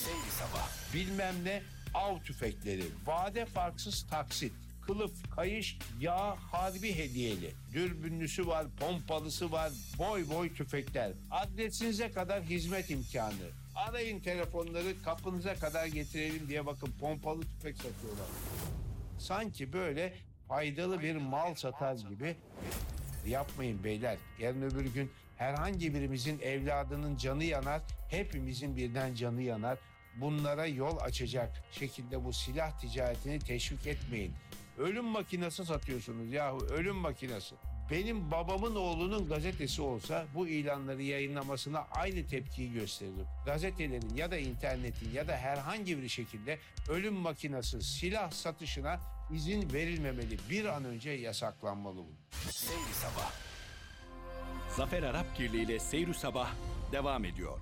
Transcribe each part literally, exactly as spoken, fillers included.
Seyri Sabah. Bilmem ne av tüfekleri, vade farksız taksit, kılıf, kayış, yağ, harbi hediyeli. Dürbünlüsü var, pompalısı var, boy boy tüfekler. Adresinize kadar hizmet imkanı. Arayın telefonları, kapınıza kadar getirelim diye bakın pompalı tüfek satıyorlar. Sanki böyle faydalı bir mal satar gibi. Yapmayın beyler. Yarın öbür gün herhangi birimizin evladının canı yanar, hepimizin birden canı yanar. Bunlara yol açacak şekilde bu silah ticaretini teşvik etmeyin. Ölüm makinesi satıyorsunuz yahu, ölüm makinesi. Benim babamın oğlunun gazetesi olsa bu ilanları yayınlamasına aynı tepkiyi gösteririm. Gazetelerin ya da internetin ya da herhangi bir şekilde ölüm makinesi silah satışına izin verilmemeli. Bir an önce yasaklanmalı bu. Seyri Sabah. Zafer Arapgirli ile Seyri Sabah devam ediyor.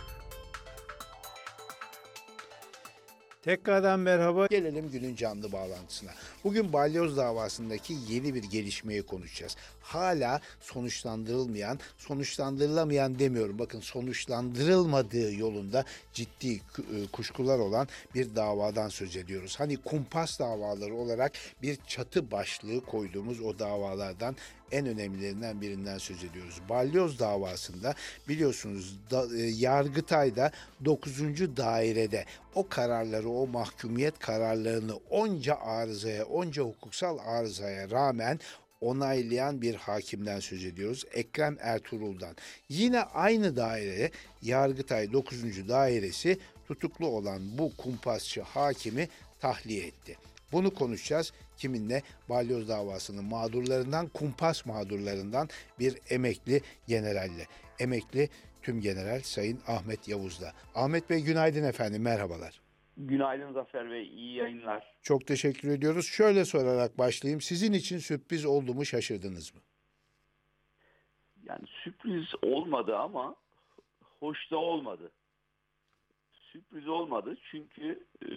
Tekrardan merhaba. Gelelim günün canlı bağlantısına. Bugün balyoz davasındaki yeni bir gelişmeyi konuşacağız. Hala sonuçlandırılmayan, sonuçlandırılamayan demiyorum. Bakın sonuçlandırılmadığı yolunda ciddi kuşkular olan bir davadan söz ediyoruz. Hani kumpas davaları olarak bir çatı başlığı koyduğumuz o davalardan en önemlilerinden birinden söz ediyoruz. Balyoz davasında biliyorsunuz da, e, Yargıtay'da dokuzuncu dairede o kararları, o mahkumiyet kararlarını onca arızaya, onca hukuksal arızaya rağmen onaylayan bir hakimden söz ediyoruz. Ekrem Ertuğrul'dan. Yine aynı daire Yargıtay dokuzuncu dairesi tutuklu olan bu kumpasçı hakimi tahliye etti. Bunu konuşacağız. Kiminle? Balyoz davasının mağdurlarından, kumpas mağdurlarından bir emekli generalle. Emekli Tümgeneral Sayın Ahmet Yavuz'la. Ahmet Bey günaydın efendim, merhabalar. Günaydın Zafer Bey, iyi yayınlar. Çok teşekkür ediyoruz. Şöyle sorarak başlayayım. Sizin için sürpriz oldu mu, şaşırdınız mı? Yani sürpriz olmadı ama hoş da olmadı. Sürpriz olmadı çünkü e,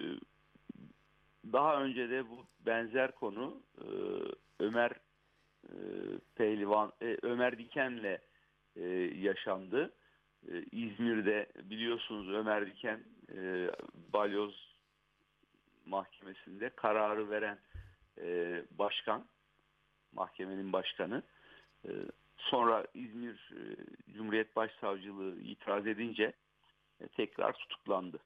daha önce de bu benzer konu e, Ömer e, Pehlivan, e, Ömer Diken'le e, yaşandı. E, İzmir'de biliyorsunuz Ömer Diken e, Balyoz Mahkemesi'nde kararı veren e, başkan, mahkemenin başkanı. E, sonra İzmir e, Cumhuriyet Başsavcılığı itiraz edince e, tekrar tutuklandı.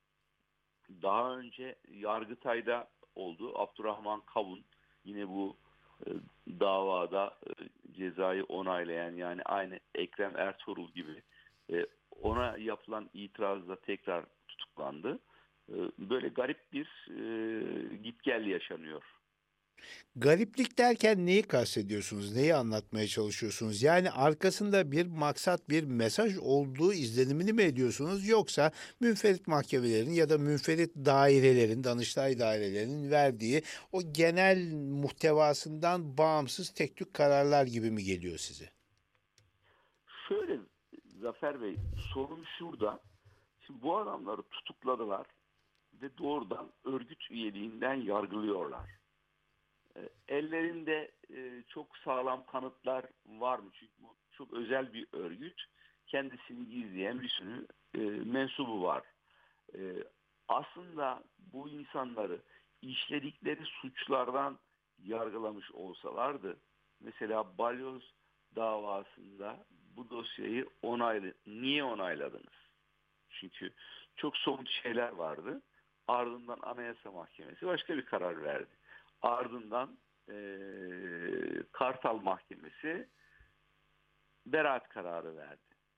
Daha önce Yargıtay'da oldu. Abdurrahman Kavun yine bu e, davada e, cezayı onaylayan, yani aynı Ekrem Ertuğrul gibi e, ona yapılan itirazla tekrar tutuklandı. E, böyle garip bir e, git gel yaşanıyor. Gariplik derken neyi kastediyorsunuz? Neyi anlatmaya çalışıyorsunuz? Yani arkasında bir maksat, bir mesaj olduğu izlenimini mi ediyorsunuz? Yoksa münferit mahkemelerin ya da münferit dairelerin, Danıştay dairelerinin verdiği o genel muhtevasından bağımsız tek tük kararlar gibi mi geliyor size? Şöyle Zafer Bey, sorun şurada. Şimdi bu adamları tutukladılar ve doğrudan örgüt üyeliğinden yargılıyorlar. Ellerinde çok sağlam kanıtlar var mı? Çünkü bu çok özel bir örgüt. Kendisini gizleyen bir sürü mensubu var. Aslında bu insanları işledikleri suçlardan yargılamış olsalardı, mesela Balyoz davasında bu dosyayı onaylı. Niye onayladınız? Çünkü çok somut şeyler vardı. Ardından Anayasa Mahkemesi başka bir karar verdi. Ardından e, Kartal Mahkemesi beraat kararı verdi.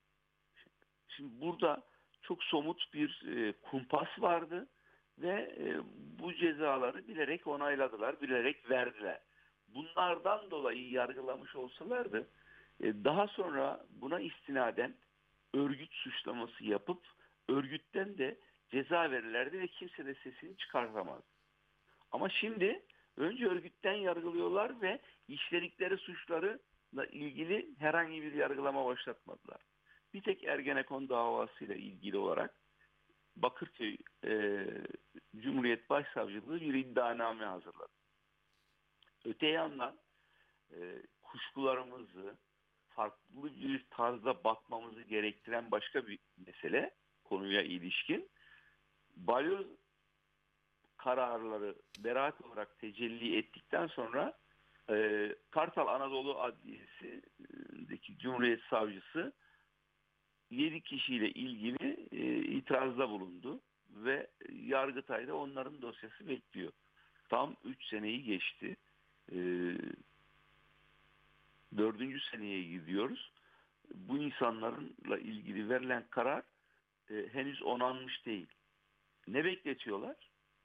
Şimdi burada çok somut bir e, kumpas vardı ve e, bu cezaları bilerek onayladılar, bilerek verdiler. Bunlardan dolayı yargılamış olsalardı e, daha sonra buna istinaden örgüt suçlaması yapıp örgütten de ceza verirlerdi ve kimse de sesini çıkartamaz. Ama şimdi önce örgütten yargılıyorlar ve işledikleri suçlarla ilgili herhangi bir yargılama başlatmadılar. Bir tek Ergenekon davasıyla ilgili olarak Bakırköy e, Cumhuriyet Başsavcılığı bir iddianame hazırladı. Öte yandan e, kuşkularımızı farklı bir tarzda bakmamızı gerektiren başka bir mesele konuya ilişkin. balyoz kararları beraat olarak tecelli ettikten sonra e, Kartal Anadolu Adliyesi'ndeki Cumhuriyet Savcısı yedi kişiyle ilgili e, itirazda bulundu ve Yargıtay'da onların dosyası bekliyor. Tam üç seneyi geçti. E, dördüncü seneye gidiyoruz. Bu insanlarla ilgili verilen karar e, henüz onanmış değil. Ne bekletiyorlar?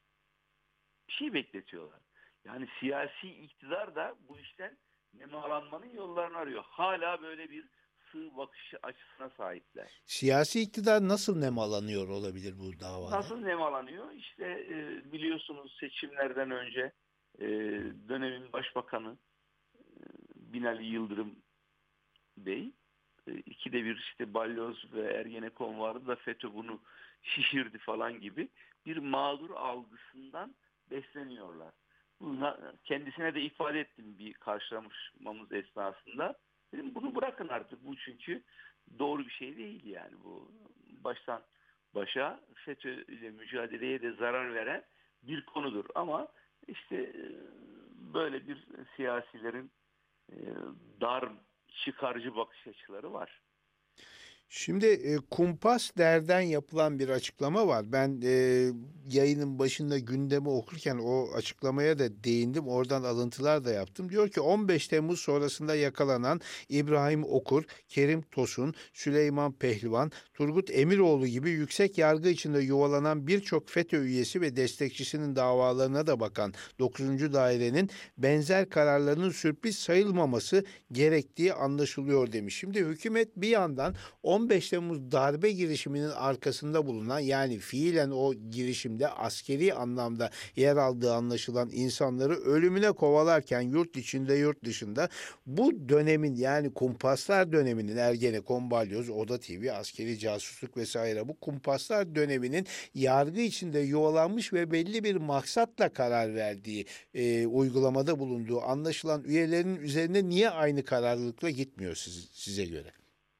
Bir şey bekletiyorlar. Yani siyasi iktidar da bu işten nemalanmanın yollarını arıyor. Hala böyle bir sığ bakış açısına sahipler. Siyasi iktidar nasıl nemalanıyor olabilir bu davada? Nasıl nemalanıyor? İşte e, biliyorsunuz seçimlerden önce e, dönemin başbakanı e, Binali Yıldırım Bey e, ikide bir işte Balyoz ve Ergenekon vardı da FETÖ bunu şişirdi falan gibi bir mağdur algısından besleniyorlar. Buna, kendisine de ifade ettim bir karşılaşmamız esnasında. Dedim bunu bırakın artık, bu çünkü doğru bir şey değil yani, bu baştan başa FETÖ ile mücadeleye de zarar veren bir konudur. Ama işte e, böyle bir siyasilerin e, dar çıkarcı bakış açıları var. Şimdi e, Kumpas Der'den yapılan bir açıklama var. Ben e, yayının başında gündemi okurken o açıklamaya da değindim. Oradan alıntılar da yaptım. Diyor ki on beş Temmuz sonrasında yakalanan İbrahim Okur, Kerim Tosun, Süleyman Pehlivan, Turgut Emiroğlu gibi yüksek yargı içinde yuvalanan birçok FETÖ üyesi ve destekçisinin davalarına da bakan dokuzuncu dairenin benzer kararlarının sürpriz sayılmaması gerektiği anlaşılıyor demiş. Şimdi hükümet bir yandan on beş Temmuz darbe girişiminin arkasında bulunan, yani fiilen o girişimde askeri anlamda yer aldığı anlaşılan insanları ölümüne kovalarken yurt içinde yurt dışında bu dönemin, yani kumpaslar döneminin, Ergenekon, Balyoz, Oda T V, askeri casusluk vesaire, bu kumpaslar döneminin yargı içinde yuvalanmış ve belli bir maksatla karar verdiği, e, uygulamada bulunduğu anlaşılan üyelerin üzerine niye aynı kararlılıkla gitmiyor siz, size göre?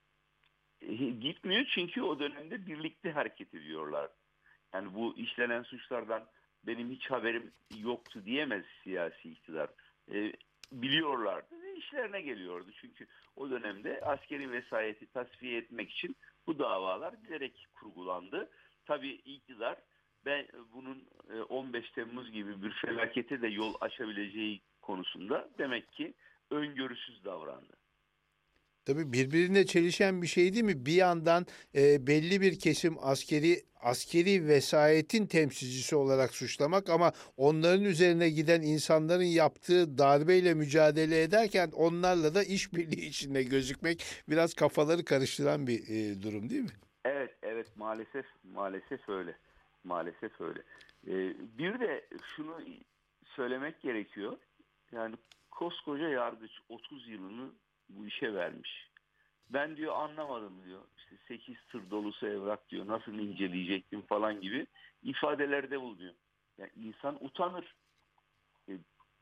Gitmiyor çünkü o dönemde birlikte hareket ediyorlar. Yani bu işlenen suçlardan benim hiç haberim yoktu diyemez siyasi iktidar. E, biliyorlardı ve işlerine geliyordu. Çünkü o dönemde askeri vesayeti tasfiye etmek için bu davalar bilerek kurgulandı. Tabii iktidar ben bunun on beş Temmuz gibi bir felakete de yol açabileceği konusunda demek ki öngörüsüz davrandı. Tabii birbirine çelişen bir şey değil mi? Bir yandan e, belli bir kesim askeri askeri vesayetin temsilcisi olarak suçlamak, ama onların üzerine giden insanların yaptığı darbeyle mücadele ederken onlarla da işbirliği içinde gözükmek biraz kafaları karıştıran bir e, durum değil mi? Evet, evet, maalesef maalesef öyle. Maalesef öyle. Ee, bir de şunu söylemek gerekiyor. Yani koskoca yargıç otuz yılını bu işe vermiş. Ben diyor anlamadım diyor. İşte sekiz tır dolusu evrak diyor. Nasıl inceleyecektim falan gibi ifadelerde bulunuyor. Yani insan utanır. Ee,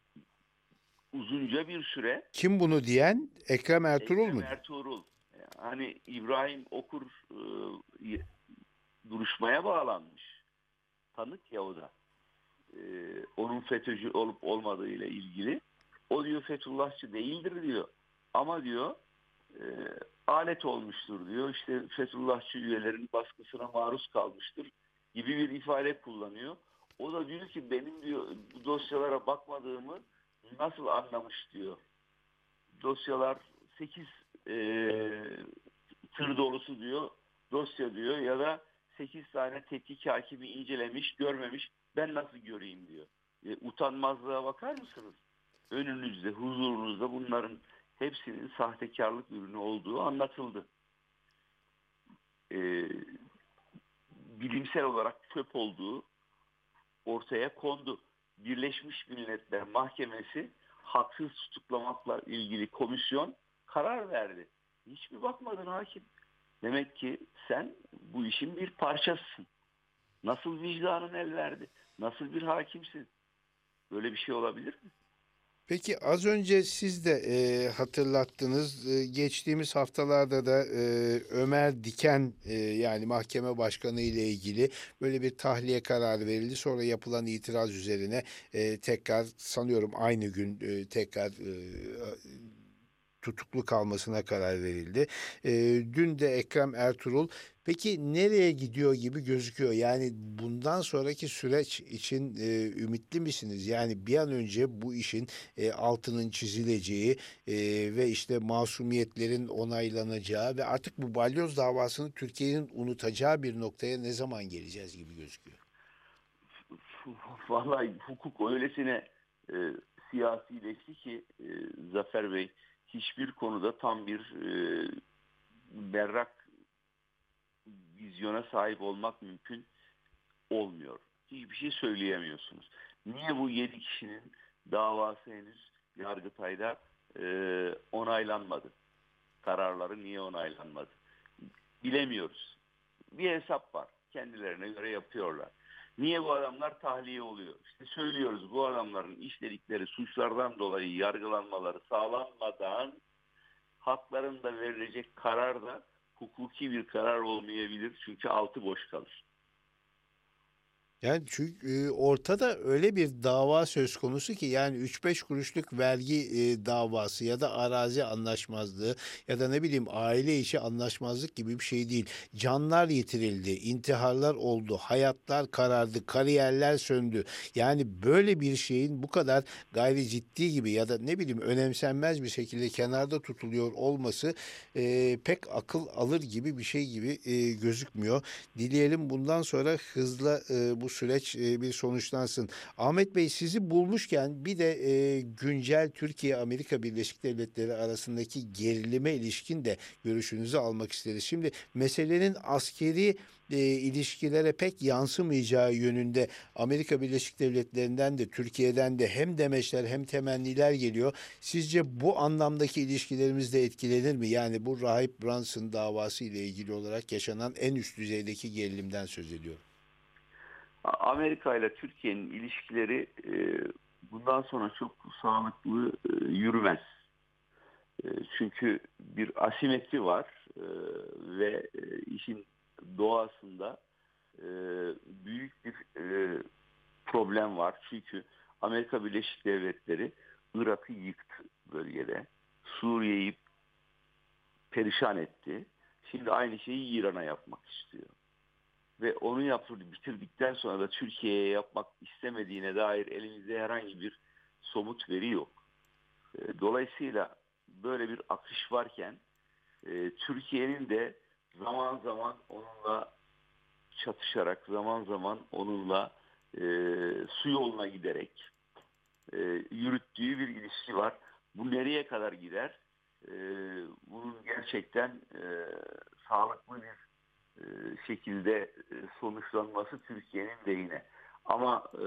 uzunca bir süre Kim bunu diyen? Ekrem Ertuğrul Ekrem mu? Ertuğrul, hani İbrahim Okur e, duruşmaya bağlanmış. Tanık ya o da. Ee, onun FETÖ'cü olup olmadığı ile ilgili. O diyor Fethullahçı değildir diyor. Ama diyor e, alet olmuştur diyor. İşte Fethullahçı üyelerin baskısına maruz kalmıştır gibi bir ifade kullanıyor. O da diyor ki benim diyor bu dosyalara bakmadığımı nasıl anlamış diyor. Dosyalar sekiz e, tır dolusu diyor dosya diyor, ya da sekiz tane tetkik hakimi incelemiş, görmemiş. Ben nasıl göreyim diyor. E, utanmazlığa bakar mısınız? Önünüzde, huzurunuzda bunların hepsinin sahtekarlık ürünü olduğu anlatıldı. E, bilimsel olarak çöp olduğu ortaya kondu. Birleşmiş Milletler Mahkemesi haksız tutuklamakla ilgili komisyon karar verdi. Hiç mi bakmadın hakim? Demek ki sen bu işin bir parçasısın. Nasıl vicdanın el verdi? Nasıl bir hakimsin? Böyle bir şey olabilir mi? Peki az önce siz de e, hatırlattınız. E, geçtiğimiz haftalarda da e, Ömer Diken e, yani mahkeme başkanı ile ilgili böyle bir tahliye kararı verildi. Sonra yapılan itiraz üzerine e, tekrar sanıyorum aynı gün e, tekrar e, tutuklu kalmasına karar verildi. E, dün de Ekrem Ertuğrul. Peki nereye gidiyor gibi gözüküyor? Yani bundan sonraki süreç için e, ümitli misiniz? Yani bir an önce bu işin e, altının çizileceği e, ve işte masumiyetlerin onaylanacağı ve artık bu balyoz davasını Türkiye'nin unutacağı bir noktaya ne zaman geleceğiz gibi gözüküyor. Vallahi hukuk öylesine e, siyasileşti ki e, Zafer Bey, hiçbir konuda tam bir e, berrak vizyona sahip olmak mümkün olmuyor. Hiçbir şey söyleyemiyorsunuz. Niye bu yedi kişinin davası henüz Yargıtay'da e, onaylanmadı? Kararları niye onaylanmadı? Bilemiyoruz. Bir hesap var. Kendilerine göre yapıyorlar. Niye bu adamlar tahliye oluyor? İşte söylüyoruz, bu adamların işledikleri suçlardan dolayı yargılanmaları sağlanmadan haklarında verilecek karar da hukuki bir karar olmayabilir. Çünkü altı boş kalır. Yani çünkü e, ortada öyle bir dava söz konusu ki yani üç beş kuruşluk vergi e, davası ya da arazi anlaşmazlığı ya da ne bileyim aile içi anlaşmazlık gibi bir şey değil. Canlar yitirildi, intiharlar oldu, hayatlar karardı, kariyerler söndü. Yani böyle bir şeyin bu kadar gayri ciddi gibi ya da ne bileyim önemsenmez bir şekilde kenarda tutuluyor olması e, pek akıl alır gibi bir şey gibi e, gözükmüyor. Dileyelim bundan sonra hızla e, bu süreç e, bir sonuçlansın. Ahmet Bey sizi bulmuşken bir de e, güncel Türkiye-Amerika Birleşik Devletleri arasındaki gerilime ilişkin de görüşünüzü almak isteriz. Şimdi meselenin askeri e, ilişkilere pek yansımayacağı yönünde Amerika Birleşik Devletleri'nden de Türkiye'den de hem demeçler hem temenniler geliyor. Sizce bu anlamdaki ilişkilerimiz de etkilenir mi? Yani bu Rahip Brunson davası ile ilgili olarak yaşanan en üst düzeydeki gerilimden söz ediyorum. Amerika ile Türkiye'nin ilişkileri e, bundan sonra çok sağlıklı e, yürümez. E, çünkü bir asimetri var e, ve e, işin doğasında e, büyük bir e, problem var. Çünkü Amerika Birleşik Devletleri Irak'ı yıktı bölgede. Suriye'yi perişan etti. Şimdi aynı şeyi İran'a yapmak istiyor. Ve onu yaptırdı, bitirdikten sonra da Türkiye'ye yapmak istemediğine dair elimizde herhangi bir somut veri yok. Dolayısıyla böyle bir akış varken Türkiye'nin de zaman zaman onunla çatışarak, zaman zaman onunla e, su yoluna giderek e, yürüttüğü bir ilişki var. Bu nereye kadar gider? E, bunun gerçekten e, sağlıklı bir e, şekilde e, sonuçlanması Türkiye'nin lehine. Ama e,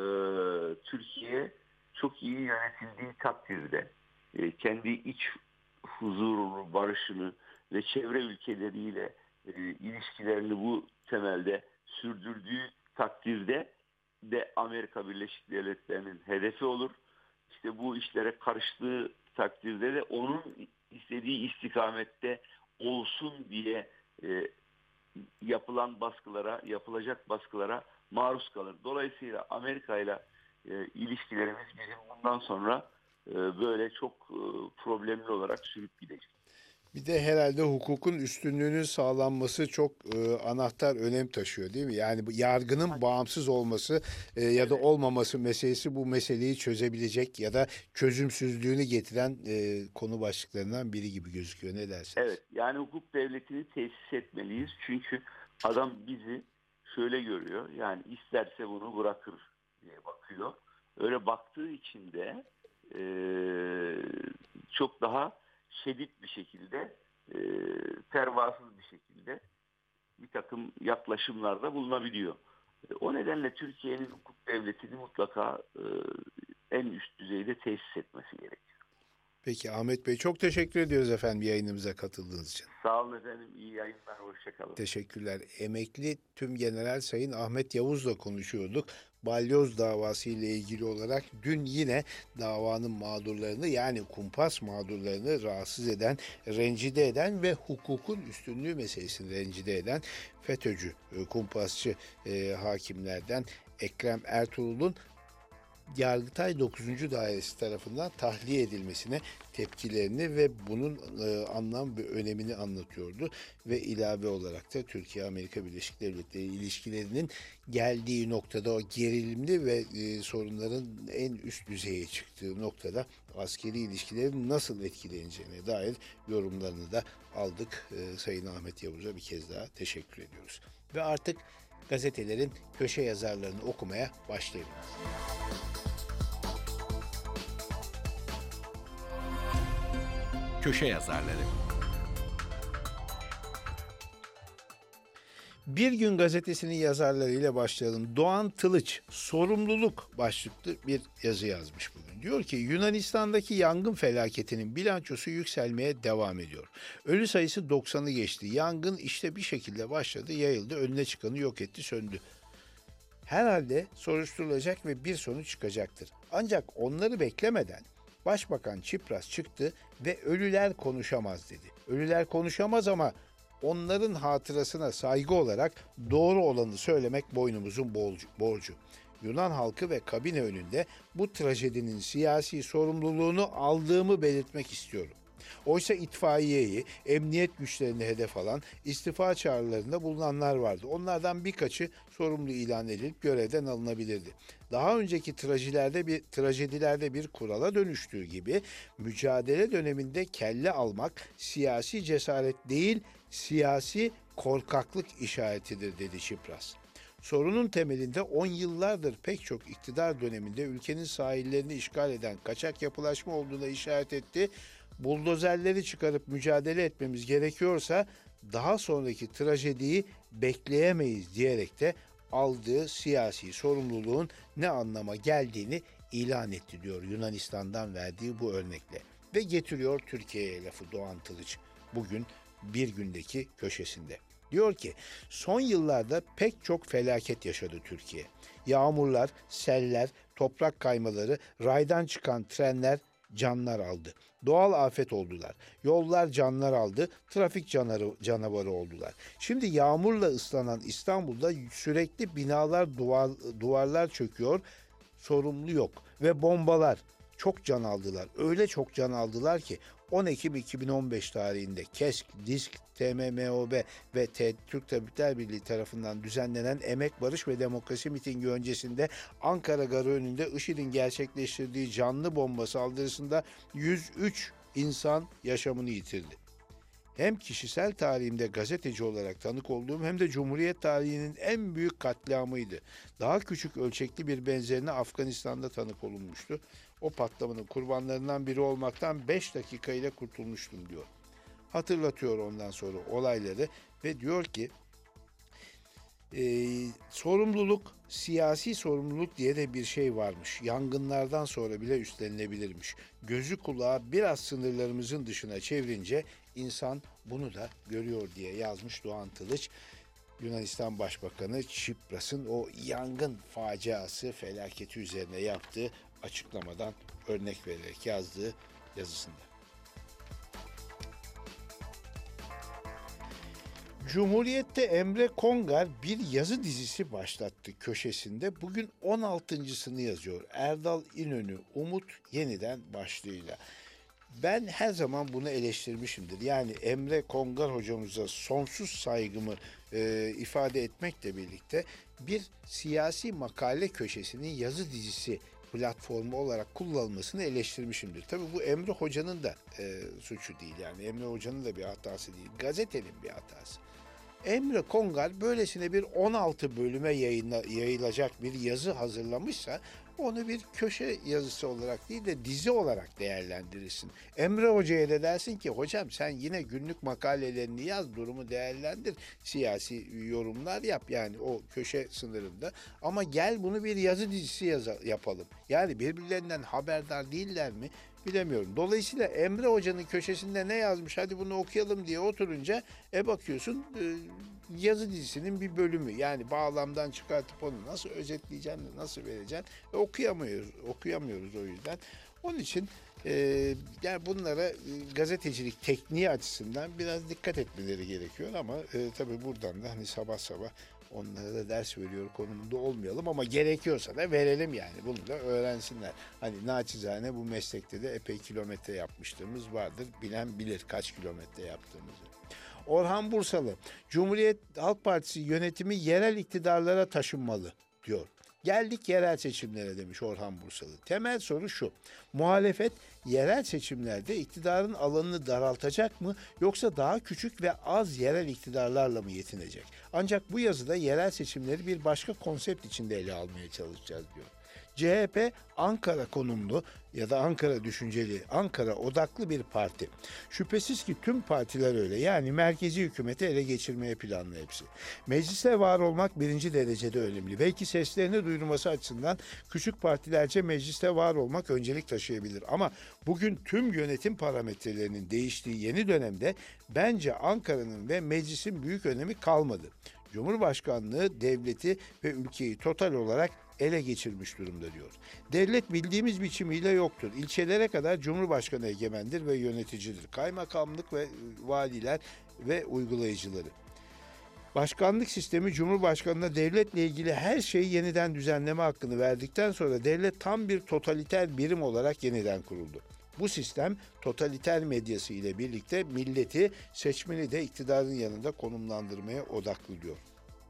Türkiye çok iyi yönetildiği takdirde e, kendi iç huzurunu, barışını ve çevre ülkeleriyle e, ilişkilerini bu temelde sürdürdüğü takdirde de Amerika Birleşik Devletleri'nin hedefi olur. İşte bu işlere karıştığı takdirde de onun istediği istikamette olsun diye e, yapılan baskılara, yapılacak baskılara maruz kalır. Dolayısıyla Amerika ile e, ilişkilerimiz bizim bundan sonra e, böyle çok e, problemli olarak sürüp gidecek. Bir de herhalde hukukun üstünlüğünün sağlanması çok e, anahtar önem taşıyor değil mi? Yani bu yargının bağımsız olması e, ya da Evet. olmaması meselesi bu meseleyi çözebilecek ya da çözümsüzlüğünü getiren e, konu başlıklarından biri gibi gözüküyor. Ne dersiniz? Evet, yani hukuk devletini tesis etmeliyiz. Çünkü adam bizi şöyle görüyor, yani isterse bunu bırakır diye bakıyor. Öyle baktığı için de e, çok daha şiddet bir şekilde, e, pervasız bir şekilde bir takım yaklaşımlarda bulunabiliyor. E, o nedenle Türkiye'nin hukuk devletini mutlaka e, en üst düzeyde tesis etmesi gerekiyor. Peki Ahmet Bey, çok teşekkür ediyoruz efendim yayınımıza katıldığınız için. Sağ olun efendim. İyi yayınlar. Hoşçakalın. Teşekkürler. Emekli Tümgeneral Sayın Ahmet Yavuz'la konuşuyorduk. Balyoz davası ile ilgili olarak dün yine davanın mağdurlarını, yani kumpas mağdurlarını rahatsız eden, rencide eden ve hukukun üstünlüğü meselesini rencide eden FETÖ'cü, e, kumpasçı e, hakimlerden Ekrem Ertuğrul'un Yargıtay dokuzuncu Dairesi tarafından tahliye edilmesine tepkilerini ve bunun e, anlam ve önemini anlatıyordu. Ve ilave olarak da Türkiye-Amerika Birleşik Devletleri ilişkilerinin geldiği noktada, o gerilimli ve e, sorunların en üst düzeye çıktığı noktada askeri ilişkilerin nasıl etkileneceğine dair yorumlarını da aldık. E, Sayın Ahmet Yavuz'a bir kez daha teşekkür ediyoruz. Ve artık gazetelerin köşe yazarlarını okumaya başlayabiliriz. Köşe yazarları. Bir Gün Gazetesi'nin yazarlarıyla başlayalım. Doğan Tılıç, sorumluluk başlıklı bir yazı yazmış bugün. Diyor ki Yunanistan'daki yangın felaketinin bilançosu yükselmeye devam ediyor. Ölü sayısı doksanı geçti. Yangın işte bir şekilde başladı, yayıldı, önüne çıkanı yok etti, söndü. Herhalde soruşturulacak ve bir sonuç çıkacaktır. Ancak onları beklemeden Başbakan Çipras çıktı ve ölüler konuşamaz dedi. Ölüler konuşamaz ama onların hatırasına saygı olarak doğru olanı söylemek boynumuzun borcu. Yunan halkı ve kabine önünde bu trajedinin siyasi sorumluluğunu aldığımı belirtmek istiyorum. Oysa itfaiyeyi, emniyet güçlerini hedef alan istifa çağrılarında bulunanlar vardı. Onlardan birkaçı sorumlu ilan edilip görevden alınabilirdi. Daha önceki trajedilerde bir trajedilerde bir kurala dönüştüğü gibi mücadele döneminde kelle almak siyasi cesaret değil, siyasi korkaklık işaretidir dedi Çipras. Sorunun temelinde on yıllardır pek çok iktidar döneminde ülkenin sahillerini işgal eden kaçak yapılaşma olduğuna işaret etti. Buldozerleri çıkarıp mücadele etmemiz gerekiyorsa daha sonraki trajediyi bekleyemeyiz diyerek de aldığı siyasi sorumluluğun ne anlama geldiğini ilan etti diyor Yunanistan'dan verdiği bu örnekle. Ve getiriyor Türkiye'ye lafı Doğan Tılıç bugün Bir Gün'deki köşesinde. Diyor ki son yıllarda pek çok felaket yaşadı Türkiye. Yağmurlar, seller, toprak kaymaları, raydan çıkan trenler canlar aldı. Doğal afet oldular. Yollar canlar aldı. Trafik canavarı, canavarı oldular. Şimdi yağmurla ıslanan İstanbul'da sürekli binalar, duvar, duvarlar çöküyor. Sorumlu yok. Ve bombalar çok can aldılar. Öyle çok can aldılar ki on Ekim iki bin on beş tarihinde KESK, DİSK, T M M O B ve T Türk Tabipler Birliği tarafından düzenlenen Emek, Barış ve Demokrasi mitingi öncesinde Ankara Garı önünde IŞİD'in gerçekleştirdiği canlı bomba saldırısında yüz üç insan yaşamını yitirdi. Hem kişisel tarihimde gazeteci olarak tanık olduğum hem de Cumhuriyet tarihinin en büyük katliamıydı. Daha küçük ölçekli bir benzerine Afganistan'da tanık olunmuştu. O patlamanın kurbanlarından biri olmaktan beş dakika ile kurtulmuştum diyor. Hatırlatıyor ondan sonra olayları ve diyor ki e, sorumluluk, siyasi sorumluluk diye de bir şey varmış. Yangınlardan sonra bile üstlenilebilirmiş. Gözü kulağı biraz sınırlarımızın dışına çevirince insan bunu da görüyor diye yazmış Doğan Tılıç. Yunanistan Başbakanı Çipras'ın o yangın faciası, felaketi üzerine yaptığı açıklamadan örnek vererek yazdığı yazısında. Cumhuriyet'te Emre Kongar bir yazı dizisi başlattı köşesinde. Bugün on altıncısını yazıyor. Erdal İnönü, Umut Yeniden başlığıyla. Ben her zaman bunu eleştirmişimdir. Yani Emre Kongar hocamıza sonsuz saygımı e, ifade etmekle birlikte bir siyasi makale köşesinin yazı dizisi platformu olarak kullanılmasını eleştirmişimdir. Tabii bu Emre Hoca'nın da e, suçu değil, yani Emre Hoca'nın da bir hatası değil, gazetenin bir hatası. Emre Kongar böylesine bir on altı bölüme yayınla, yayılacak bir yazı hazırlamışsa onu bir köşe yazısı olarak değil de dizi olarak değerlendirirsin. Emre Hoca'ya da dersin ki hocam sen yine günlük makalelerini yaz, durumu değerlendir, siyasi yorumlar yap yani o köşe sınırında. Ama gel bunu bir yazı dizisi yaza, yapalım. Yani birbirlerinden haberdar değiller mi? Bilemiyorum. Dolayısıyla Emre Hoca'nın köşesinde ne yazmış hadi bunu okuyalım diye oturunca e bakıyorsun e, yazı dizisinin bir bölümü. Yani bağlamdan çıkartıp onu nasıl özetleyeceğim, nasıl vereceğim e, okuyamıyoruz, okuyamıyoruz o yüzden. Onun için e, yani bunlara e, gazetecilik tekniği açısından biraz dikkat etmeleri gerekiyor ama e, tabii buradan da hani sabah sabah onlara da ders veriyor konumunda olmayalım ama gerekiyorsa da verelim yani. Bunu da öğrensinler. Hani naçizane bu meslekte de epey kilometre yapmışlığımız vardır. Bilen bilir kaç kilometre yaptığımızı. Orhan Bursalı, Cumhuriyet Halk Partisi yönetimi yerel iktidarlara taşınmalı diyor. Geldik yerel seçimlere demiş Orhan Bursalı. Temel soru şu. Muhalefet yerel seçimlerde iktidarın alanını daraltacak mı yoksa daha küçük ve az yerel iktidarlarla mı yetinecek? Ancak bu yazıda yerel seçimleri bir başka konsept içinde ele almaya çalışacağız diyor. C H P Ankara konumlu ya da Ankara düşünceli, Ankara odaklı bir parti. Şüphesiz ki tüm partiler öyle. Yani merkezi hükümeti ele geçirmeye planlı hepsi. Mecliste var olmak birinci derecede önemli. Belki seslerini duyurması açısından küçük partilerce mecliste var olmak öncelik taşıyabilir. Ama bugün tüm yönetim parametrelerinin değiştiği yeni dönemde bence Ankara'nın ve meclisin büyük önemi kalmadı. Cumhurbaşkanlığı devleti ve ülkeyi total olarak ele geçirmiş durumda diyor. Devlet bildiğimiz biçimiyle yoktur. İlçelere kadar Cumhurbaşkanı egemendir ve yöneticidir. Kaymakamlık ve valiler ve uygulayıcıları. Başkanlık sistemi Cumhurbaşkanı'na devletle ilgili her şeyi yeniden düzenleme hakkını verdikten sonra devlet tam bir totaliter birim olarak yeniden kuruldu. Bu sistem totaliter medyası ile birlikte milleti, seçmeni de iktidarın yanında konumlandırmaya odaklı diyor.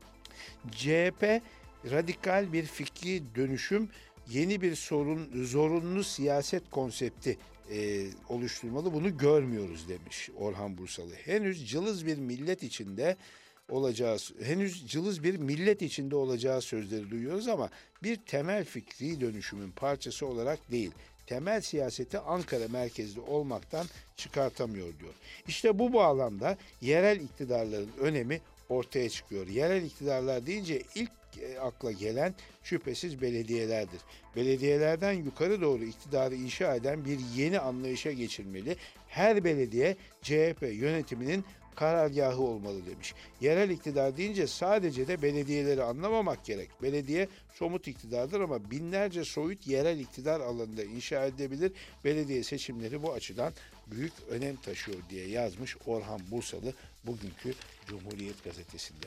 C H P radikal bir fikri dönüşüm, yeni bir sorun, zorunlu siyaset konsepti e, oluşturmalı. Bunu görmüyoruz demiş Orhan Bursalı. Henüz cılız bir millet içinde olacağı, henüz cılız bir millet içinde olacağı sözleri duyuyoruz ama bir temel fikri dönüşümün parçası olarak değil. Temel siyaseti Ankara merkezli olmaktan çıkartamıyor diyor. İşte bu bağlamda yerel iktidarların önemi ortaya çıkıyor. Yerel iktidarlar deyince ilk akla gelen şüphesiz belediyelerdir. Belediyelerden yukarı doğru iktidarı inşa eden bir yeni anlayışa geçilmeli. Her belediye C H P yönetiminin karargahı olmalı demiş. Yerel iktidar deyince sadece de belediyeleri anlamamak gerek. Belediye somut iktidardır ama binlerce soyut yerel iktidar alanında inşa edilebilir. Belediye seçimleri bu açıdan büyük önem taşıyor diye yazmış Orhan Bursalı bugünkü Cumhuriyet Gazetesi'nde.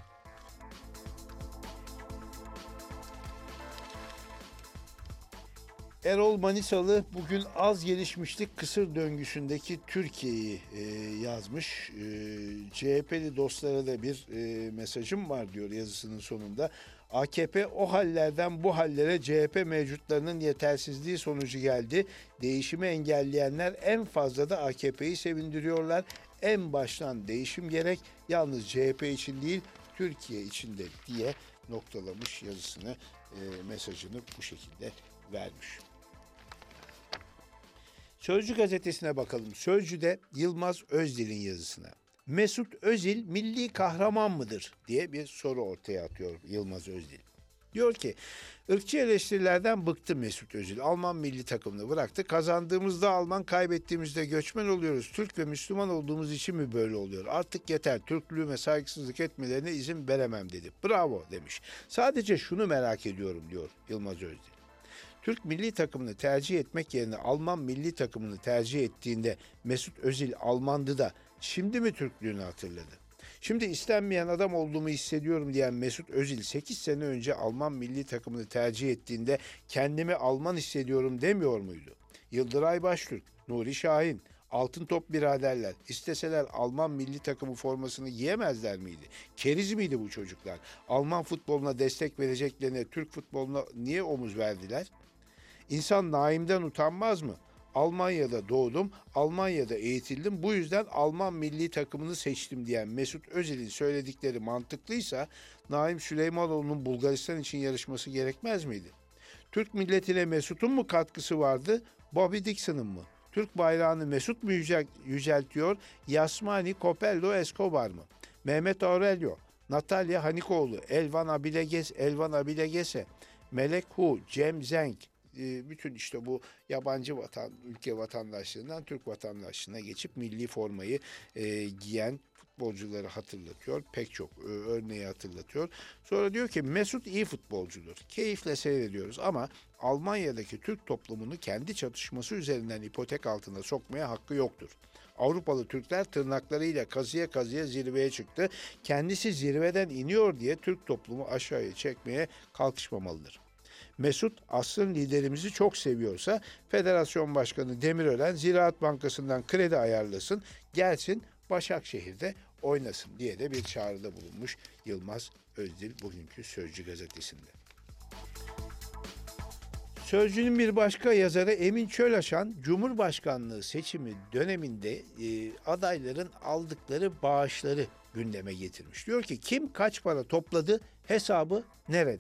Erol Manisalı bugün az gelişmişlik kısır döngüsündeki Türkiye'yi e, yazmış. E, C H P'li dostlara da bir e, mesajım var diyor yazısının sonunda. A K P o hallerden bu hallere C H P mevcutlarının yetersizliği sonucu geldi. Değişimi engelleyenler en fazla da A K P'yi sevindiriyorlar. En baştan değişim gerek. Yalnız C H P için değil Türkiye için de diye noktalamış yazısını, e, mesajını bu şekilde vermiş. Sözcü gazetesine bakalım. Sözcü'de Yılmaz Özdil'in yazısına. Mesut Özil milli kahraman mıdır diye bir soru ortaya atıyor Yılmaz Özdil. Diyor ki, ırkçı eleştirilerden bıktı Mesut Özil. Alman milli takımını bıraktı. Kazandığımızda Alman, kaybettiğimizde göçmen oluyoruz. Türk ve Müslüman olduğumuz için mi böyle oluyor? Artık yeter. Türklüğüme saygısızlık etmelerine izin veremem dedi. Bravo demiş. Sadece şunu merak ediyorum diyor Yılmaz Özdil. Türk milli takımını tercih etmek yerine Alman milli takımını tercih ettiğinde Mesut Özil Almandı da şimdi mi Türklüğünü hatırladı? Şimdi istenmeyen adam olduğumu hissediyorum diyen Mesut Özil sekiz sene önce Alman milli takımını tercih ettiğinde kendimi Alman hissediyorum demiyor muydu? Yıldıray Baştürk, Nuri Şahin, Altın Top biraderler isteseler Alman milli takımı formasını giyemezler miydi? Keriz miydi bu çocuklar? Alman futboluna destek vereceklerine Türk futboluna niye omuz verdiler? İnsan Naim'den utanmaz mı? Almanya'da doğdum, Almanya'da eğitildim. Bu yüzden Alman milli takımını seçtim diyen Mesut Özil'in söyledikleri mantıklıysa Naim Süleymanoğlu'nun Bulgaristan için yarışması gerekmez miydi? Türk milletine Mesut'un mu katkısı vardı, Bobby Dixon'ın mı? Türk bayrağını Mesut mu yücel- yüceltiyor, Yasmani Copello Escobar mı? Mehmet Aurelio, Natalya Hanikoğlu, Elvan Abileges, Elvan Abilegese, Melek Hu, Cem Zenk, e, bütün işte bu yabancı vatan, ülke vatandaşlığından Türk vatandaşlığına geçip milli formayı e, giyen futbolcuları hatırlatıyor. Pek çok e, örneği hatırlatıyor. Sonra diyor ki Mesut iyi futbolcudur. Keyifle seyrediyoruz ama Almanya'daki Türk toplumunu kendi çatışması üzerinden ipotek altına sokmaya hakkı yoktur. Avrupalı Türkler tırnaklarıyla kazıya kazıya zirveye çıktı. Kendisi zirveden iniyor diye Türk toplumu aşağıya çekmeye kalkışmamalıdır. Mesut asrın liderimizi çok seviyorsa Federasyon Başkanı Demirören Ziraat Bankası'ndan kredi ayarlasın, gelsin Başakşehir'de oynasın diye de bir çağrıda bulunmuş Yılmaz Özdil bugünkü Sözcü gazetesinde. Sözcü'nün bir başka yazarı Emin Çölaşan, Cumhurbaşkanlığı seçimi döneminde e, adayların aldıkları bağışları gündeme getirmiş. Diyor ki kim kaç para topladı, hesabı nerede?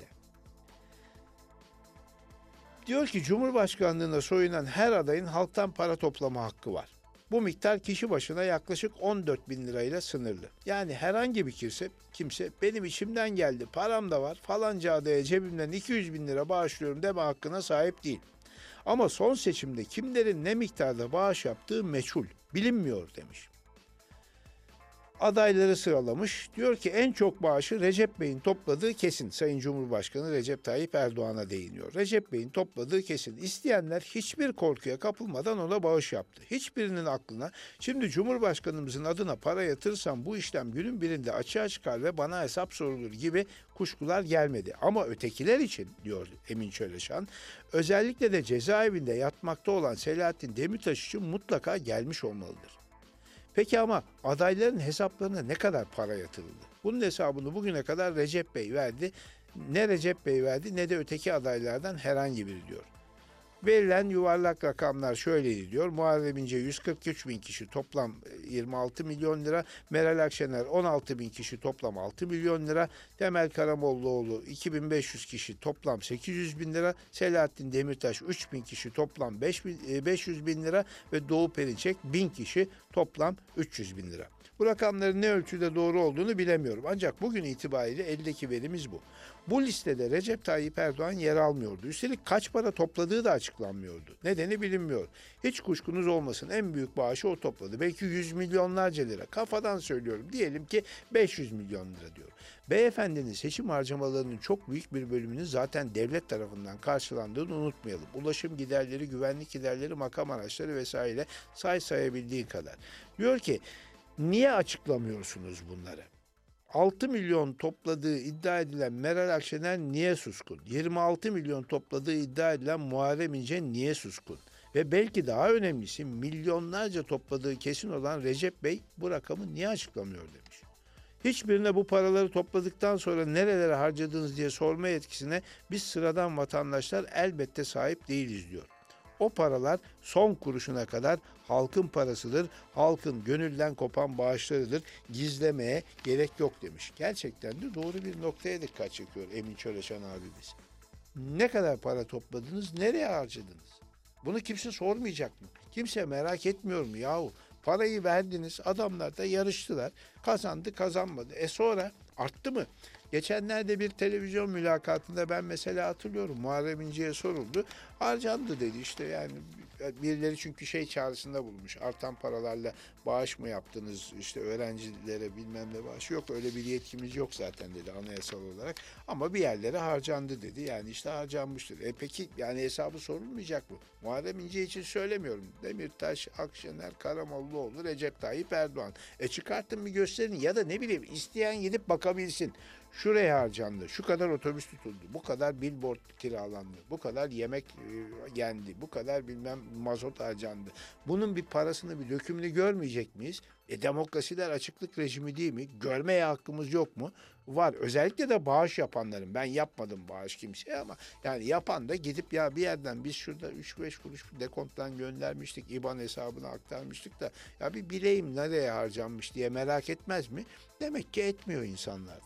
Diyor ki Cumhurbaşkanlığına soyunan her adayın halktan para toplama hakkı var. Bu miktar kişi başına yaklaşık on dört bin lirayla sınırlı. Yani herhangi bir kimse, kimse benim içimden geldi, param da var, falanca adaya cebimden iki yüz bin lira bağışlıyorum deme hakkına sahip değil. Ama son seçimde kimlerin ne miktarda bağış yaptığı meçhul, bilinmiyor demiş. Adayları sıralamış. Diyor ki en çok bağışı Recep Bey'in topladığı kesin. Sayın Cumhurbaşkanı Recep Tayyip Erdoğan'a değiniyor. Recep Bey'in topladığı kesin. İsteyenler hiçbir korkuya kapılmadan ona bağış yaptı. Hiçbirinin aklına şimdi Cumhurbaşkanımızın adına para yatırsam bu işlem günün birinde açığa çıkar ve bana hesap sorulur gibi kuşkular gelmedi. Ama ötekiler için diyor Emin Çöleşan, özellikle de cezaevinde yatmakta olan Selahattin Demirtaş için mutlaka gelmiş olmalıdır. Peki ama adayların hesaplarına ne kadar para yatırıldı? Bunun hesabını bugüne kadar Recep Bey verdi. Ne Recep Bey verdi ne de öteki adaylardan herhangi biri diyor. Verilen yuvarlak rakamlar şöyleydi diyor. Muharrem İnce yüz kırk üç bin kişi toplam yirmi altı milyon lira. Meral Akşener on altı bin kişi toplam altı milyon lira. Temel Karamollaoğlu iki bin beş yüz kişi toplam sekiz yüz bin lira. Selahattin Demirtaş üç bin kişi toplam beş yüz bin lira. Ve Doğu Perinçek bin kişi toplam üç yüz bin lira. Bu rakamların ne ölçüde doğru olduğunu bilemiyorum. Ancak bugün itibariyle eldeki verimiz bu. Bu listede Recep Tayyip Erdoğan yer almıyordu. Üstelik kaç para topladığı da açıklanmıyordu. Nedeni bilinmiyor. Hiç kuşkunuz olmasın, en büyük bağışı o topladı. Belki yüz milyonlarca lira. Kafadan söylüyorum. Diyelim ki beş yüz milyon lira diyor. Beyefendinin seçim harcamalarının çok büyük bir bölümünün zaten devlet tarafından karşılandığını unutmayalım. Ulaşım giderleri, güvenlik giderleri, makam araçları vesaire say sayabildiği kadar. Diyor ki niye açıklamıyorsunuz bunları? altı milyon topladığı iddia edilen Meral Akşener niye suskun? yirmi altı milyon topladığı iddia edilen Muharrem İnce niye suskun? Ve belki daha önemlisi milyonlarca topladığı kesin olan Recep Bey bu rakamı niye açıklamıyor demiş. Hiçbirine bu paraları topladıktan sonra nerelere harcadınız diye sorma yetkisine biz sıradan vatandaşlar elbette sahip değiliz diyor. O paralar son kuruşuna kadar halkın parasıdır, halkın gönülden kopan bağışlarıdır, gizlemeye gerek yok demiş. Gerçekten de doğru bir noktaya dikkat çekiyor Emin Çöleşan abimiz. Ne kadar para topladınız, nereye harcadınız? Bunu kimse sormayacak mı? Kimse merak etmiyor mu yahu? Parayı verdiniz, adamlar da yarıştılar, kazandı kazanmadı. E sonra arttı mı? Geçenlerde bir televizyon mülakatında ben mesela hatırlıyorum Muharrem İnce'ye soruldu. Harcandı dedi işte yani birileri çünkü şey çağrısında bulmuş. Artan paralarla bağış mı yaptınız işte öğrencilere bilmem ne bağış yok öyle bir yetkimiz yok zaten dedi anayasal olarak. Ama bir yerlere harcandı dedi yani işte harcanmıştır. E peki yani hesabı sorulmayacak mı? Muharrem İnce için söylemiyorum. Demirtaş, Akşener, Karamollaoğlu, Recep Tayyip Erdoğan. E çıkartın bir gösterin ya da ne bileyim isteyen gidip bakabilsin. Şuraya harcandı, şu kadar otobüs tutuldu, bu kadar billboard kiralandı, bu kadar yemek e, yendi, bu kadar bilmem mazot harcandı. Bunun bir parasını, bir dökümünü görmeyecek miyiz? E demokrasiler açıklık rejimi değil mi? Görmeye hakkımız yok mu? Var. Özellikle de bağış yapanların. Ben yapmadım bağış kimseye ama yani yapan da gidip ya bir yerden biz şurada üç beş kuruş dekonttan göndermiştik, İBAN hesabına aktarmıştık da ya bir bileyim nereye harcanmış diye merak etmez mi? Demek ki etmiyor insanlar da.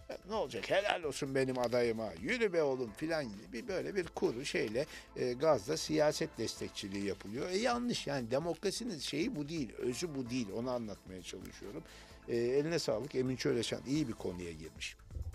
Ya ne olacak, helal olsun benim adayıma, yürü be oğlum filan gibi bir böyle bir kuru şeyle e, gazla siyaset destekçiliği yapılıyor. E yanlış, yani demokrasinin şeyi bu değil, özü bu değil, onu anlatmaya çalışıyorum. E, eline sağlık Emin Çöleşan, iyi bir konuya girmiş.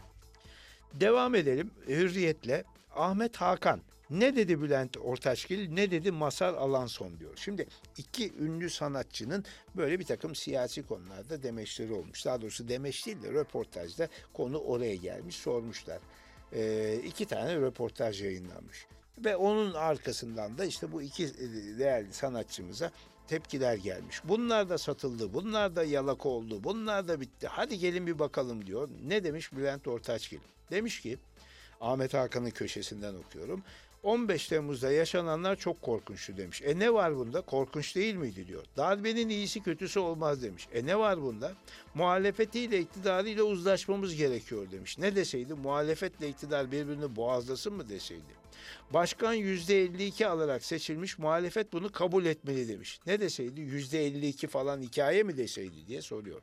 Devam edelim Hürriyet'le. Ahmet Hakan. Ne dedi Bülent Ortaçgil, ne dedi Mazhar Alanson diyor. Şimdi iki ünlü sanatçının böyle bir takım siyasi konularda demeçleri olmuş. Daha doğrusu demeç değil de röportajda konu oraya gelmiş, sormuşlar. Ee, iki tane röportaj yayınlanmış. Ve onun arkasından da işte bu iki değerli sanatçımıza tepkiler gelmiş. Bunlar da satıldı, bunlar da yalaka oldu, bunlar da bitti. Hadi gelin bir bakalım diyor. Ne demiş Bülent Ortaçgil? Demiş ki, Ahmet Hakan'ın köşesinden okuyorum. on beş Temmuz'da yaşananlar çok korkunçtu demiş. E ne var bunda? Korkunç değil miydi diyor. Darbenin iyisi kötüsü olmaz demiş. E ne var bunda? Muhalefetiyle iktidarıyla uzlaşmamız gerekiyor demiş. Ne deseydi? Muhalefetle iktidar birbirini boğazlasın mı deseydi? Başkan yüzde elli iki alarak seçilmiş, muhalefet bunu kabul etmeli demiş. Ne deseydi? yüzde elli iki falan hikaye mi deseydi diye soruyor.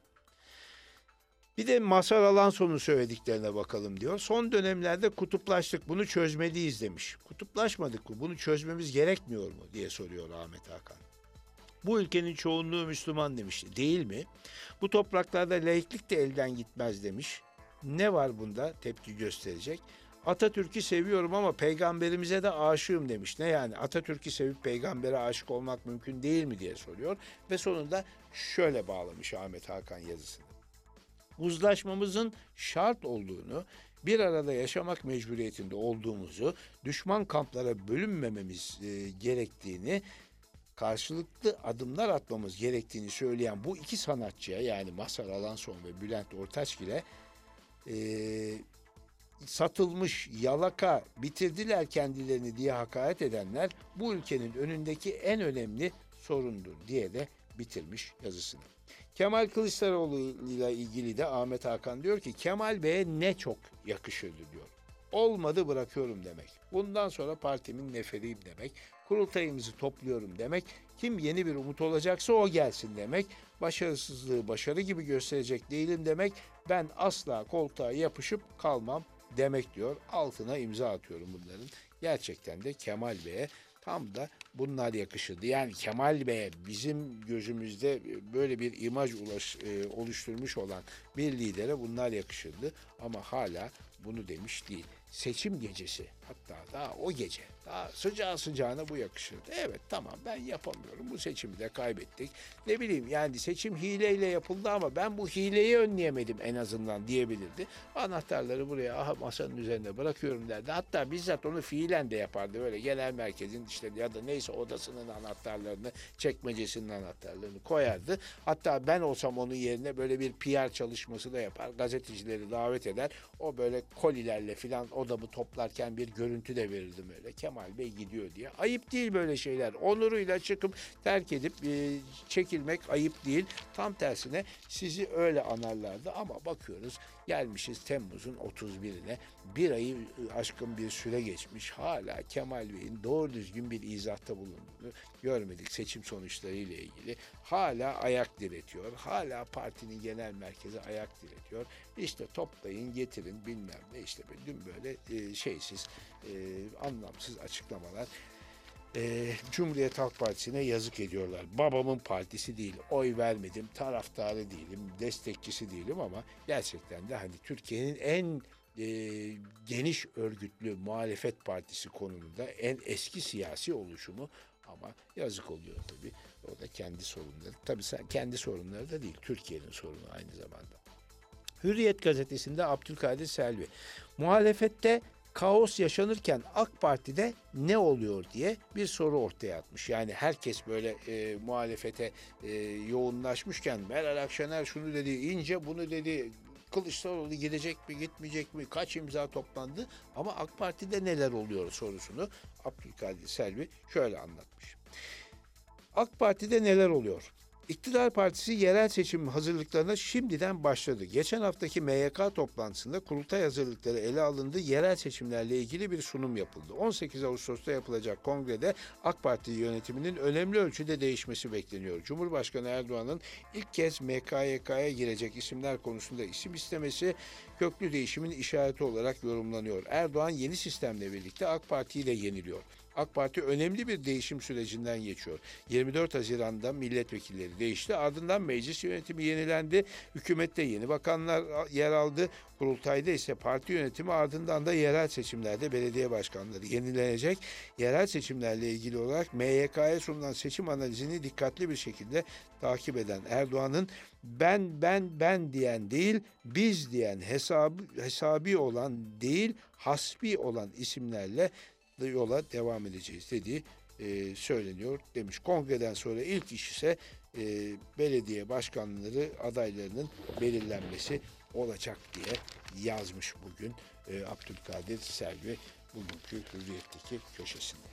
Bir de Mazhar Alanson'un söylediklerine bakalım diyor. Son dönemlerde kutuplaştık, bunu çözmeliyiz demiş. Kutuplaşmadık mı? Bunu çözmemiz gerekmiyor mu diye soruyor Ahmet Hakan. Bu ülkenin çoğunluğu Müslüman demiş. Değil mi? Bu topraklarda laiklik de elden gitmez demiş. Ne var bunda tepki gösterecek? Atatürk'ü seviyorum ama peygamberimize de aşığım demiş. Ne yani, Atatürk'ü sevip peygambere aşık olmak mümkün değil mi diye soruyor. Ve sonunda şöyle bağlamış Ahmet Hakan yazısını. Uzlaşmamızın şart olduğunu, bir arada yaşamak mecburiyetinde olduğumuzu, düşman kamplara bölünmememiz e, gerektiğini, karşılıklı adımlar atmamız gerektiğini söyleyen bu iki sanatçıya, yani Mazhar Alanson ve Bülent Ortaçgil'e e, satılmış, yalaka, bitirdiler kendilerini diye hakaret edenler bu ülkenin önündeki en önemli sorundur diye de bitirmiş yazısını. Kemal Kılıçdaroğlu ile ilgili de Ahmet Hakan diyor ki, Kemal Bey'e ne çok yakışırdı diyor. Olmadı bırakıyorum demek. Bundan sonra partimin neferiyim demek. Kurultayımızı topluyorum demek. Kim yeni bir umut olacaksa o gelsin demek. Başarısızlığı başarı gibi gösterecek değilim demek. Ben asla koltuğa yapışıp kalmam demek diyor. Altına imza atıyorum bunların. Gerçekten de Kemal Bey'e tam da bunlar yakışırdı. Yani Kemal Bey'e bizim gözümüzde böyle bir imaj ulaş, e, oluşturmuş olan bir lidere bunlar yakışırdı. Ama hala bunu demiş değil. Seçim gecesi, hatta daha o gece, daha sıcağı sıcağına bu yakışırdı. Evet, tamam, ben yapamıyorum, bu seçimi de kaybettik. Ne bileyim, yani seçim hileyle yapıldı ama ben bu hileyi önleyemedim en azından diyebilirdi. Anahtarları buraya aha masanın üzerine bırakıyorum derdi. Hatta bizzat onu fiilen de yapardı. Böyle genel merkezin işte ya da neyse odasının anahtarlarını, çekmecesinin anahtarlarını koyardı. Hatta ben olsam onun yerine böyle bir P R çalışması da yapar. Gazetecileri davet eder. O böyle kolilerle filan odamı toplarken bir görüntü de verirdim öyle. Kemal Bey gidiyor diye. Ayıp değil böyle şeyler. Onuruyla çıkıp terk edip e, çekilmek ayıp değil. Tam tersine sizi öyle anarlardı ama bakıyoruz gelmişiz Temmuz'un otuz birine. Bir ayı aşkın bir süre geçmiş. Hala Kemal Bey'in doğru düzgün bir izahta bulunduğunu görmedik seçim sonuçları ile ilgili. Hala ayak diretiyor. Hala partinin genel merkezi ayak diretiyor. İşte toplayın, getirin bilmem ne, işte dün böyle e, şeysiz, e, anlamsız açıklamalar. E, Cumhuriyet Halk Partisi'ne yazık ediyorlar. Babamın partisi değil, oy vermedim, taraftarı değilim, destekçisi değilim ama gerçekten de hani Türkiye'nin en e, geniş örgütlü muhalefet partisi konumunda en eski siyasi oluşumu ama yazık oluyor tabii. O da kendi sorunları. Tabii kendi sorunları da değil, Türkiye'nin sorunu aynı zamanda. Hürriyet gazetesinde Abdülkadir Selvi, muhalefette kaos yaşanırken AK Parti'de ne oluyor diye bir soru ortaya atmış. Yani herkes böyle e, muhalefete e, yoğunlaşmışken Meral Akşener şunu dedi, İnce bunu dedi, Kılıçdaroğlu gidecek mi gitmeyecek mi, kaç imza toplandı ama AK Parti'de neler oluyor sorusunu Abdülkadir Selvi şöyle anlatmış. AK Parti'de neler oluyor? İktidar Partisi yerel seçim hazırlıklarına şimdiden başladı. Geçen haftaki M Y K toplantısında kurultay hazırlıkları ele alındı. Yerel seçimlerle ilgili bir sunum yapıldı. on sekiz Ağustos'ta yapılacak kongrede AK Parti yönetiminin önemli ölçüde değişmesi bekleniyor. Cumhurbaşkanı Erdoğan'ın ilk kez M K Y K'ya girecek isimler konusunda isim istemesi köklü değişimin işareti olarak yorumlanıyor. Erdoğan yeni sistemle birlikte AK Parti'yi de yeniliyor. AK Parti önemli bir değişim sürecinden geçiyor. yirmi dört Haziran'da milletvekilleri değişti. Ardından meclis yönetimi yenilendi. Hükümette yeni bakanlar yer aldı. Kurultayda ise parti yönetimi, ardından da yerel seçimlerde belediye başkanları yenilenecek. Yerel seçimlerle ilgili olarak M Y K'ya sunulan seçim analizini dikkatli bir şekilde takip eden Erdoğan'ın ben ben ben diyen değil, biz diyen, hesabı, hesabi olan değil, hasbi olan isimlerle yola devam edeceğiz dediği e, söyleniyor demiş. Kongreden sonra ilk iş ise e, belediye başkanları adaylarının belirlenmesi olacak diye yazmış bugün e, Abdülkadir Selvi bugünkü Hürriyet'teki köşesinde.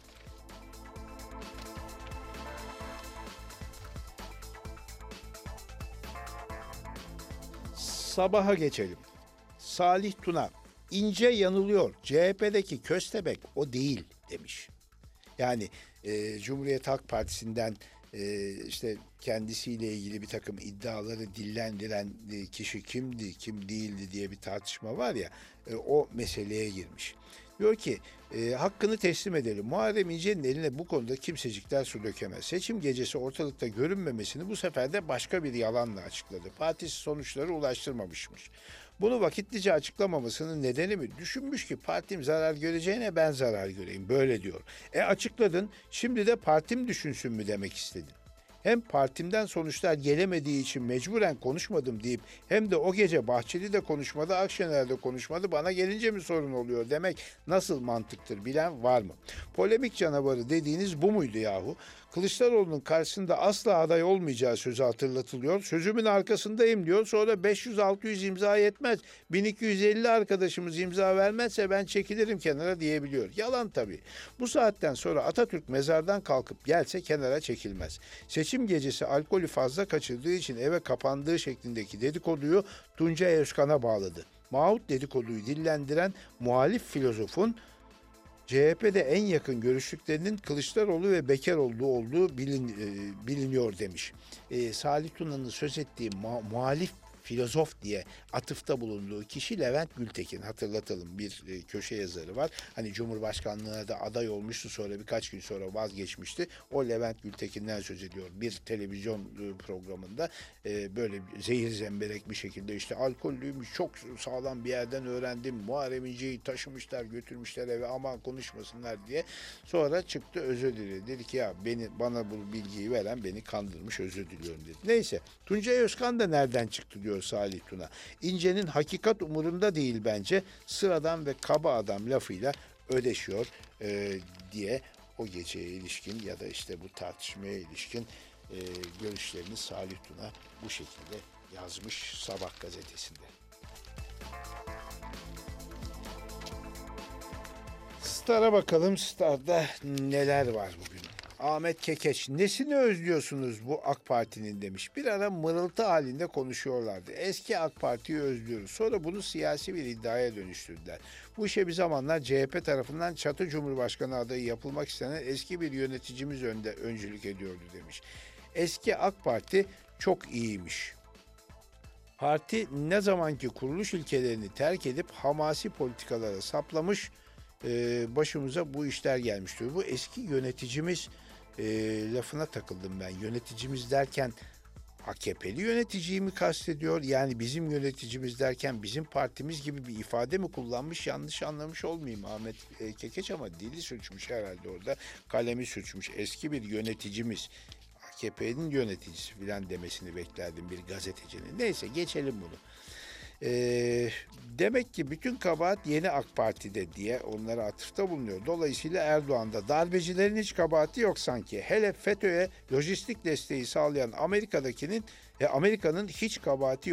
Sabaha geçelim. Salih Tuna, İnce yanılıyor. C H P'deki köstebek o değil demiş. Yani e, Cumhuriyet Halk Partisi'nden e, işte kendisiyle ilgili bir takım iddiaları dillendiren e, kişi kimdi, kim değildi diye bir tartışma var ya, e, o meseleye girmiş. Diyor ki e, hakkını teslim edelim. Muharrem İnce'nin eline bu konuda kimsecikler su dökemez. Seçim gecesi ortalıkta görünmemesini bu sefer de başka bir yalanla açıkladı. Partisi sonuçları ulaştırmamışmış. Bunu vakitlice açıklamamasının nedeni mi? Düşünmüş ki partim zarar göreceğine ben zarar göreyim. Böyle diyor. E açıkladın, şimdi de partim düşünsün mü demek istedin? Hem partimden sonuçlar gelemediği için mecburen konuşmadım deyip hem de o gece Bahçeli'de konuşmadı, Akşener'de konuşmadı, bana gelince mi sorun oluyor demek nasıl mantıktır bilen var mı? Polemik canavarı dediğiniz bu muydu yahu? Kılıçdaroğlu'nun karşısında asla aday olmayacağı sözü hatırlatılıyor. Sözümün arkasındayım diyor. Sonra beş yüz altı yüz imza yetmez. bin iki yüz elli arkadaşımız imza vermezse ben çekilirim kenara diyebiliyor. Yalan tabii. Bu saatten sonra Atatürk mezardan kalkıp gelse kenara çekilmez. Seçim gecesi alkolü fazla kaçırdığı için eve kapandığı şeklindeki dedikoduyu Tuncay Özkan'a bağladı. Mahut dedikoduyu dillendiren muhalif filozofun C H P'de en yakın görüştüklerinin Kılıçdaroğlu ve Bekeroğlu olduğu bilin, e, biliniyor demiş. E, Salih Tuna'nın söz ettiği ma- muhalif filozof diye atıfta bulunduğu kişi Levent Gültekin, hatırlatalım, bir e, köşe yazarı var. Hani Cumhurbaşkanlığına da aday olmuştu, sonra birkaç gün sonra vazgeçmişti. O Levent Gültekin'den söz ediyor. Bir televizyon e, programında e, böyle zehir zemberek bir şekilde işte alkollüymüş, çok sağlam bir yerden öğrendim. Muharrem İnce'yi taşımışlar, götürmüşler eve, aman konuşmasınlar diye. Sonra çıktı, özür diledi. Dedi ki ya beni bana bu bilgiyi veren beni kandırmış, özür diliyorum dedi. Neyse, Tuncay Özkan da nereden çıktı diyor Salih Tuna. İnce'nin hakikat umurunda değil bence, sıradan ve kaba adam lafıyla ödeşiyor e, diye o geceye ilişkin ya da işte bu tartışmaya ilişkin e, görüşlerini Salih Tuna bu şekilde yazmış Sabah gazetesinde. Star'a bakalım. Star'da neler var bugün? Ahmet Kekeç, nesini özlüyorsunuz bu AK Parti'nin demiş. Bir ara mırıltı halinde konuşuyorlardı. Eski AK Parti'yi özlüyoruz. Sonra bunu siyasi bir iddiaya dönüştürdüler. Bu işe bir zamanlar C H P tarafından çatı Cumhurbaşkanı adayı yapılmak istenen eski bir yöneticimiz önde öncülük ediyordu demiş. Eski AK Parti çok iyiymiş. Parti ne zamanki kuruluş ilkelerini terk edip hamasi politikalara saplamış, başımıza bu işler gelmiş diyor. Bu eski yöneticimiz e, lafına takıldım ben. Yöneticimiz derken A K P'li yöneticiyi mi kastediyor? Yani bizim yöneticimiz derken bizim partimiz gibi bir ifade mi kullanmış? Yanlış anlamış olmayayım Ahmet e, Kekeç, ama dili suçmuş herhalde orada. Kalemi suçmuş. Eski bir yöneticimiz. A K P'nin yöneticisi falan demesini beklerdim bir gazetecinin. Neyse, geçelim bunu. Ee, demek ki bütün kabahat yeni AK Parti'de diye onlara atıfta bulunuyor. Dolayısıyla Erdoğan'da darbecilerin hiç kabahati yok sanki. Hele FETÖ'ye lojistik desteği sağlayan Amerika'dakinin e, Amerika'nın hiç kabahati yok.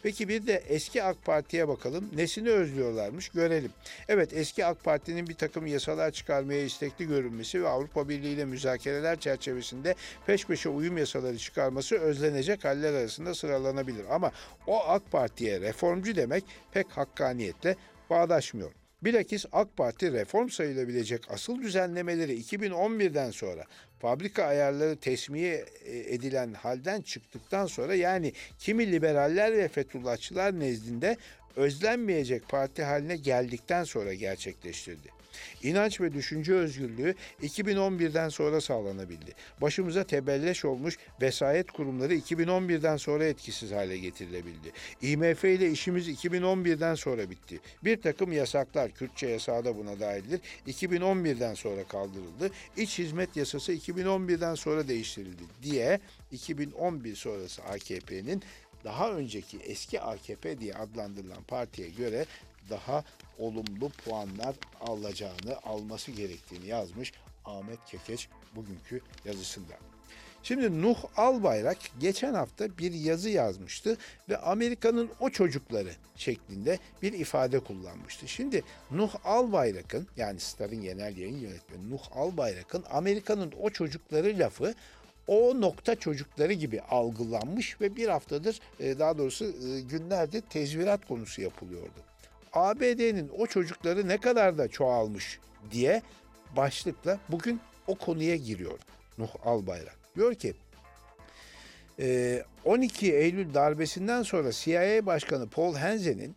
Peki bir de eski AK Parti'ye bakalım. Nesini özlüyorlarmış görelim. Evet, eski AK Parti'nin bir takım yasalar çıkarmaya istekli görünmesi ve Avrupa Birliği ile müzakereler çerçevesinde peş peşe uyum yasaları çıkarması özlenecek haller arasında sıralanabilir. Ama o AK Parti'ye reformcu demek pek hakkaniyetle bağdaşmıyor. Bilakis AK Parti reform sayılabilecek asıl düzenlemeleri iki bin on birden sonra fabrika ayarları tesmiye edilen halden çıktıktan sonra, yani kimi liberaller ve Fethullahçılar nezdinde özlenmeyecek parti haline geldikten sonra gerçekleştirdi. İnanç ve düşünce özgürlüğü iki bin on birden sonra sağlanabildi. Başımıza tebelleş olmuş vesayet kurumları iki bin on birden sonra etkisiz hale getirilebildi. İ M F ile işimiz iki bin on birden sonra bitti. Bir takım yasaklar, Kürtçe yasağı da buna dahildir, iki bin on birden sonra kaldırıldı. İç hizmet yasası iki bin on birden sonra değiştirildi diye iki bin on bir sonrası A K P'nin daha önceki eski A K P diye adlandırılan partiye göre daha olumlu puanlar alacağını, alması gerektiğini yazmış Ahmet Kekeç bugünkü yazısında. Şimdi Nuh Albayrak geçen hafta bir yazı yazmıştı ve Amerika'nın o çocukları şeklinde bir ifade kullanmıştı. Şimdi Nuh Albayrak'ın, yani Star'ın genel yayın yönetmeni Nuh Albayrak'ın Amerika'nın o çocukları lafı o nokta çocukları gibi algılanmış ve bir haftadır, daha doğrusu günlerdir tezvirat konusu yapılıyordu. A B D'nin o çocukları ne kadar da çoğalmış diye başlıkla bugün o konuya giriyor Nuh Albayrak. Diyor ki on iki Eylül darbesinden sonra C I A Başkanı Paul Henze'nin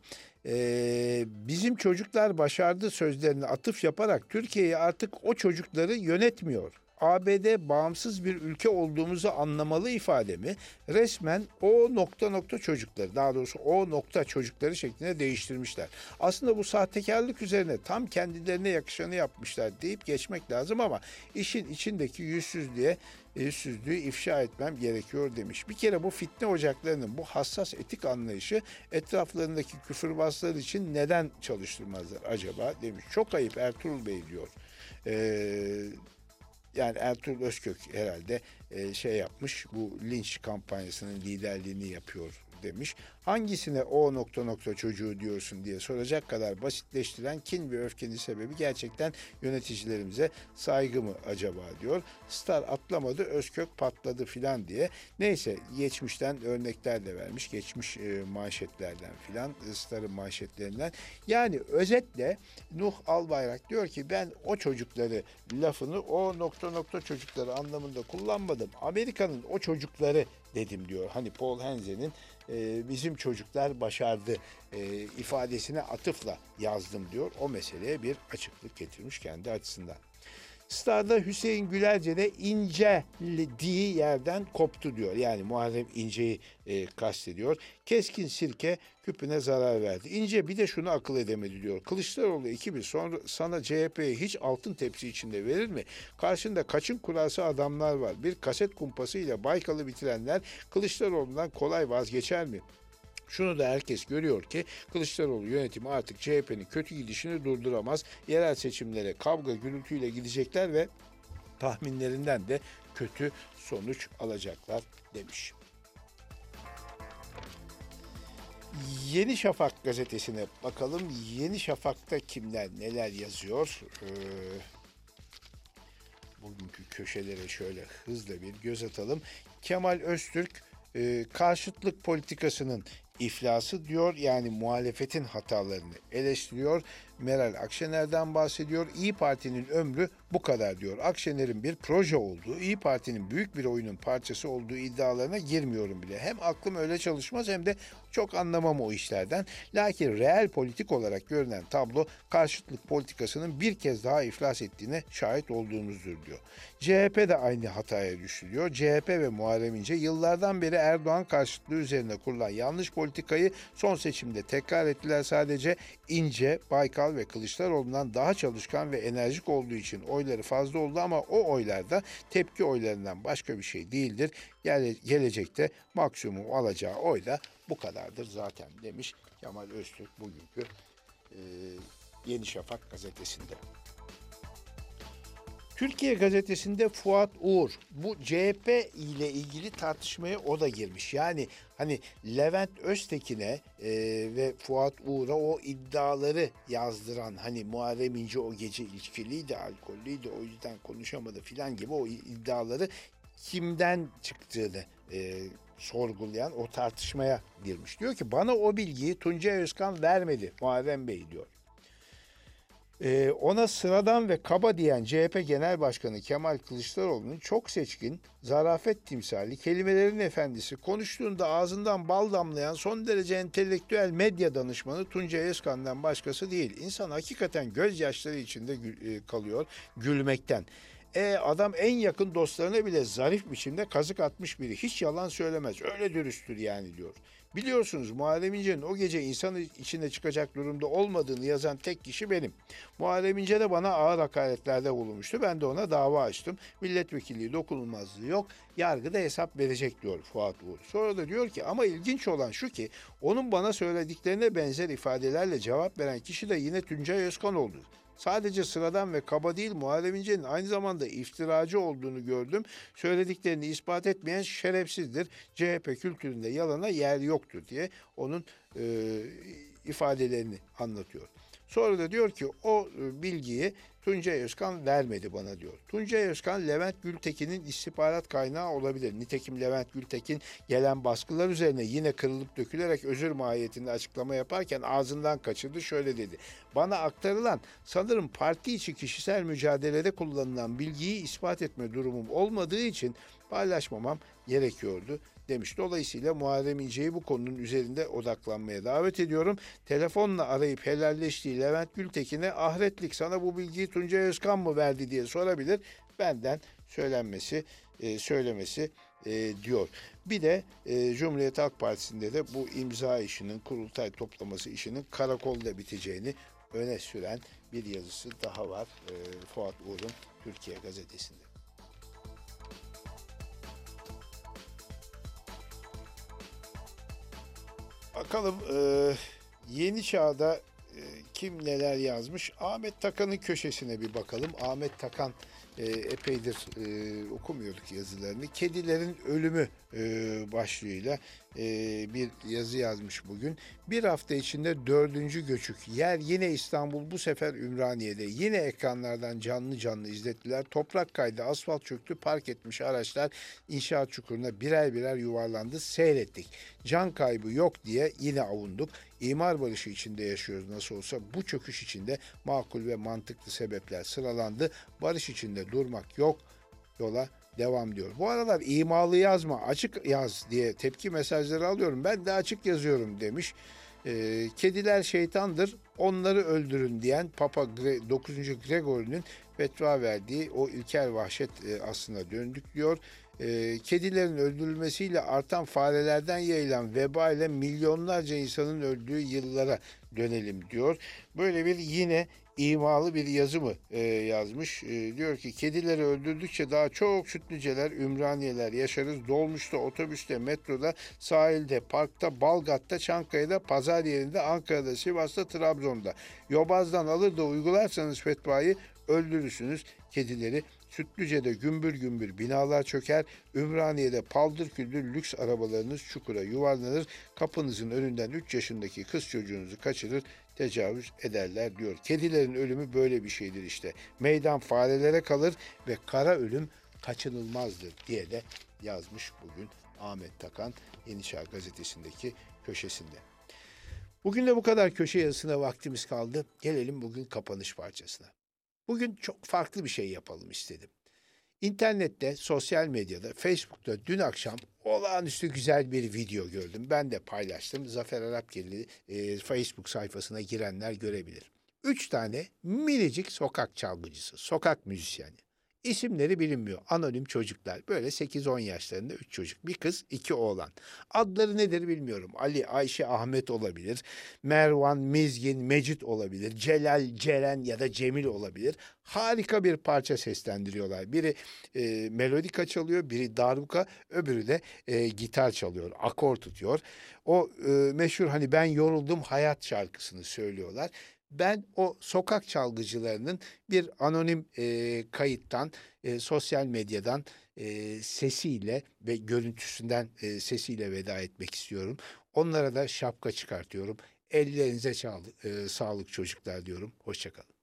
bizim çocuklar başardı sözlerine atıf yaparak Türkiye'yi artık o çocukları yönetmiyor, A B D bağımsız bir ülke olduğumuzu anlamalı ifademi resmen o nokta nokta çocukları, daha doğrusu o nokta çocukları şeklinde değiştirmişler. Aslında bu sahtekarlık üzerine tam kendilerine yakışanı yapmışlar deyip geçmek lazım ama işin içindeki yüzsüzlüğe yüzsüzlüğü ifşa etmem gerekiyor demiş. Bir kere bu fitne ocaklarının bu hassas etik anlayışı etraflarındaki küfürbazlar için neden çalıştırmazlar acaba demiş. Çok ayıp Ertuğrul Bey diyor. Eee Yani Ertuğrul Özkök herhalde e, şey yapmış, bu linç kampanyasının liderliğini yapıyor demiş. Hangisine o nokta nokta çocuğu diyorsun diye soracak kadar basitleştiren kin ve öfkenin sebebi gerçekten yöneticilerimize saygı mı acaba diyor. Star atlamadı, Özkök patladı filan diye. Neyse, geçmişten örnekler de vermiş. Geçmiş e, manşetlerden filan, Star'ın manşetlerinden. Yani özetle Nuh Albayrak diyor ki ben o çocukları lafını o nokta nokta çocukları anlamında kullanmadım. Amerika'nın o çocukları dedim diyor. Hani Paul Henze'nin e, bizim çocuklar başardı e, ifadesine atıfla yazdım diyor. O meseleye bir açıklık getirmiş kendi açısından. Star'da Hüseyin Gülerce de incelediği yerden koptu diyor. Yani Muharrem İnce'yi e, kastediyor. Keskin sirke küpüne zarar verdi. İnce bir de şunu akıl edemedi diyor. Kılıçdaroğlu ekibi sonra sana C H P'ye hiç altın tepsi içinde verir mi? Karşında kaçın kurası adamlar var. Bir kaset kumpasıyla Baykal'ı bitirenler Kılıçdaroğlu'ndan kolay vazgeçer mi? Şunu da herkes görüyor ki Kılıçdaroğlu yönetimi artık C H P'nin kötü gidişini durduramaz. Yerel seçimlere kavga gürültüyle gidecekler ve tahminlerinden de kötü sonuç alacaklar demiş. Yeni Şafak gazetesine bakalım. Yeni Şafak'ta kimler neler yazıyor? Ee, bugünkü köşelere şöyle hızla bir göz atalım. Kemal Öztürk e, karşıtlık politikasının iflası diyor, yani muhalefetin hatalarını eleştiriyor. Meral Akşener'den bahsediyor. İyi Parti'nin ömrü bu kadar diyor. Akşener'in bir proje olduğu, İyi Parti'nin büyük bir oyunun parçası olduğu iddialarına girmiyorum bile. Hem aklım öyle çalışmaz hem de çok anlamam o işlerden. Lakin reel politik olarak görünen tablo karşıtlık politikasının bir kez daha iflas ettiğine şahit olduğumuzdur diyor. C H P de aynı hataya düştü diyor. C H P ve Muharrem İnce yıllardan beri Erdoğan karşıtlığı üzerine kurulan yanlış politikayı son seçimde tekrar ettiler sadece. İnce, Baykal ve Kılıçdaroğlu'ndan daha çalışkan ve enerjik olduğu için oyları fazla oldu ama o oylar da tepki oylarından başka bir şey değildir. Gele, gelecekte maksimum alacağı oy da bu kadardır zaten demiş Kemal Öztürk bugünkü e, Yeni Şafak gazetesinde. Türkiye Gazetesi'nde Fuat Uğur bu C H P ile ilgili tartışmaya o da girmiş. Yani hani Levent Öztekin'e e, ve Fuat Uğur'a o iddiaları yazdıran, hani Muharrem İnce o gece içkiliydi, alkollüydü, o yüzden konuşamadı filan gibi o iddiaları kimden çıktığını e, sorgulayan o tartışmaya girmiş. Diyor ki bana o bilgiyi Tuncay Özkan vermedi Muharrem Bey diyor. Ee, ona sıradan ve kaba diyen C H P Genel Başkanı Kemal Kılıçdaroğlu'nun çok seçkin, zarafet timsali, kelimelerin efendisi, konuştuğunda ağzından bal damlayan son derece entelektüel medya danışmanı Tuncay Özkan'dan başkası değil. İnsan hakikaten gözyaşları içinde gül- e, kalıyor gülmekten. E adam en yakın dostlarına bile zarif biçimde kazık atmış biri. Hiç yalan söylemez. Öyle dürüsttür yani diyor. Biliyorsunuz Muharrem İnce'nin o gece insan içine çıkacak durumda olmadığını yazan tek kişi benim. Muharrem İnce de bana ağır hakaretlerde bulunmuştu. Ben de ona dava açtım. Milletvekilliği dokunulmazlığı yok. Yargıda hesap verecek diyor Fuat Uğur. Sonra da diyor ki ama ilginç olan şu ki onun bana söylediklerine benzer ifadelerle cevap veren kişi de yine Tuncay Özkan oldu. Sadece sıradan ve kaba değil, Muharrem İnce'nin aynı zamanda iftiracı olduğunu gördüm. Söylediklerini ispat etmeyen şerefsizdir. C H P kültüründe yalana yer yoktur diye onun e, ifadelerini anlatıyor. Sonra da diyor ki o e, bilgiyi Tuncay Özkan vermedi bana diyor. Tuncay Özkan Levent Gültekin'in istihbarat kaynağı olabilir. Nitekim Levent Gültekin gelen baskılar üzerine yine kırılıp dökülerek özür mahiyetinde açıklama yaparken ağzından kaçırdı. Şöyle dedi. Bana aktarılan sanırım parti içi kişisel mücadelede kullanılan bilgiyi ispat etme durumum olmadığı için paylaşmamam gerekiyordu demiş. Dolayısıyla Muharrem İnce'yi bu konunun üzerinde odaklanmaya davet ediyorum. Telefonla arayıp helalleştiği Levent Gültekin'e ahiretlik sana bu bilgiyi Tuncay Özkan mı verdi diye sorabilir. Benden söylenmesi, e, söylemesi e, diyor. Bir de e, Cumhuriyet Halk Partisi'nde de bu imza işinin, kurultay toplaması işinin karakolda biteceğini öne süren bir yazısı daha var e, Fuat Uğur'un Türkiye Gazetesi'nde. Bakalım e, Yeni Çağ'da e, kim neler yazmış? Ahmet Takan'ın köşesine bir bakalım. Ahmet Takan e, epeydir e, okumuyorduk yazılarını. Kedilerin ölümü e, başlığıyla e, bir yazı yazmış bugün. Bir hafta içinde dördüncü göçük. Yer yine İstanbul, bu sefer Ümraniye'de. Yine ekranlardan canlı canlı izlettiler. Toprak kaydı, asfalt çöktü, park etmiş araçlar inşaat çukuruna birer birer yuvarlandı. Seyrettik. Can kaybı yok diye yine avunduk. İmar barışı içinde yaşıyoruz nasıl olsa. Bu çöküş içinde makul ve mantıklı sebepler sıralandı. Barış içinde durmak yok. Yola devam diyor. Bu aralar imalı yazma, açık yaz diye tepki mesajları alıyorum. Ben de açık yazıyorum demiş. E, kediler şeytandır, onları öldürün diyen Papa Gre- dokuzuncu Gregory'nin fetva verdiği o ilkel vahşet e, aslına döndük diyor. E, kedilerin öldürülmesiyle artan farelerden yayılan veba ile milyonlarca insanın öldüğü yıllara dönelim diyor. Böyle bir yine imalı bir yazı mı e, yazmış. E, diyor ki kedileri öldürdükçe daha çok sütlüceler, ümraniyeler yaşarız. Dolmuşta, otobüste, metroda, sahilde, parkta, Balgat'ta, Çankaya'da, pazar yerinde, Ankara'da, Sivas'ta, Trabzon'da. Yobazdan alır da uygularsanız fetvayı öldürürsünüz kedileri. Sütlüce'de gümbür gümbür binalar çöker, Ümraniye'de paldır küldür lüks arabalarınız çukura yuvarlanır, kapınızın önünden üç yaşındaki kız çocuğunuzu kaçırır, tecavüz ederler diyor. Kedilerin ölümü böyle bir şeydir işte. Meydan farelere kalır ve kara ölüm kaçınılmazdır diye de yazmış bugün Ahmet Takan Yeni Çağ Gazetesi'ndeki köşesinde. Bugün de bu kadar köşe yazısına vaktimiz kaldı. Gelelim bugün kapanış parçasına. Bugün çok farklı bir şey yapalım istedim. İnternette, sosyal medyada, Facebook'ta dün akşam olağanüstü güzel bir video gördüm. Ben de paylaştım. Zafer Arapgirli e, Facebook sayfasına girenler görebilir. Üç tane minicik sokak çalgıcısı, sokak müzisyeni. İsimleri bilinmiyor. Anonim çocuklar. Böyle sekiz on yaşlarında üç çocuk. Bir kız, iki oğlan. Adları nedir bilmiyorum. Ali, Ayşe, Ahmet olabilir. Mervan, Mizgin, Mecit olabilir. Celal, Ceren ya da Cemil olabilir. Harika bir parça seslendiriyorlar. Biri e, melodika çalıyor, biri darbuka, öbürü de e, gitar çalıyor, akor tutuyor. O e, meşhur hani ben yoruldum hayat şarkısını söylüyorlar. Ben o sokak çalgıcılarının bir anonim e, kayıttan, e, sosyal medyadan e, sesiyle ve görüntüsünden e, sesiyle veda etmek istiyorum. Onlara da şapka çıkartıyorum. Ellerinize çağlı- e, sağlık çocuklar diyorum. Hoşçakalın.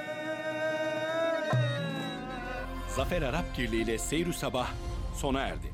Zafer Arapgirli ile Seyru Sabah sona erdi.